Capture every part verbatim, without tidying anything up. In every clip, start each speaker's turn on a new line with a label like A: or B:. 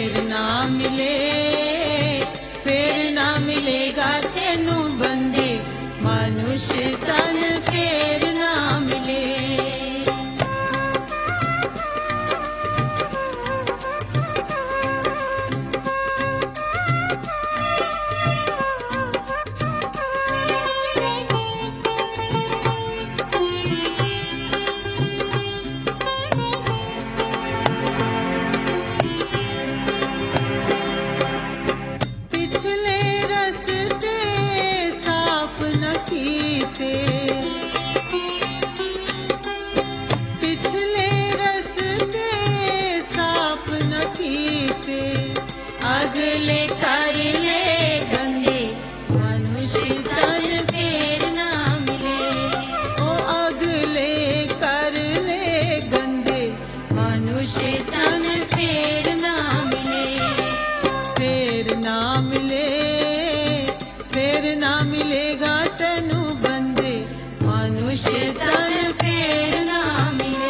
A: फेर ना मिले, फेर ना मिलेगा तेनू बंदे, मनुष्य तन फेर ना मिले। अगले कर ले गंदे, मनुष्य तन फेर ना मिले। ओ अगले कर ले गंदे, मनुष्य तन फेर ना मिले। फेर ना मिले, फेर ना मिलेगा तेनू बंदे, मनुष्य तन फेर ना मिले।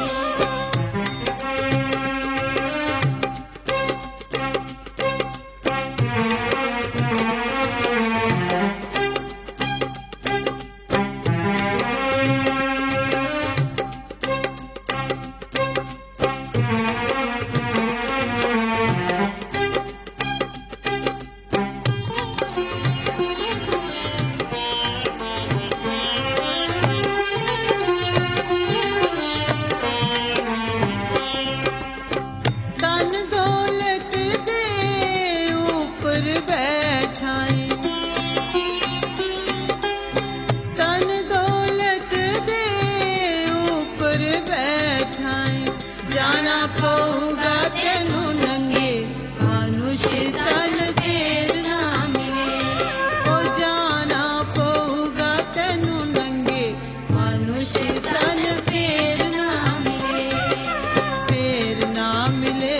A: जाना पऊगा तेनू नंगे, मनुष्य तन फेर ना मिले। ओ जाना पऊगा तेनू नंगे, मनुष्य तन फेर ना मिले। फेर ना मिले,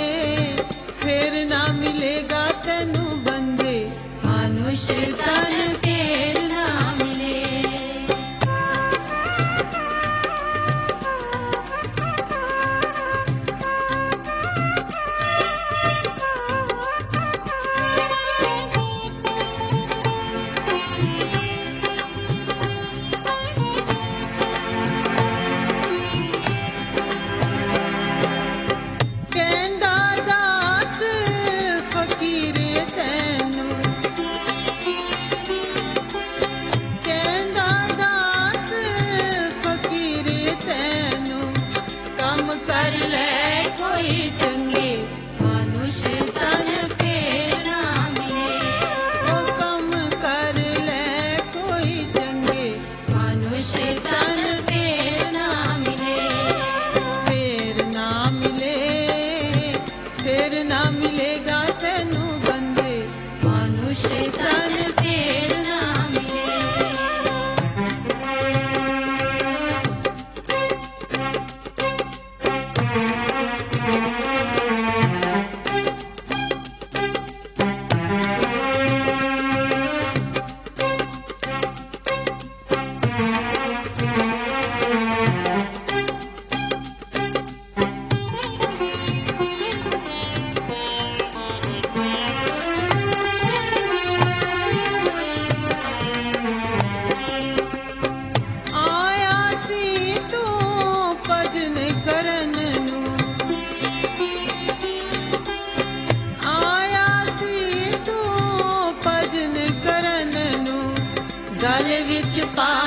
A: फेर ना मिलेगा तेनू बंदे, मनुष्य तन फेर ना मिले। गल विच पा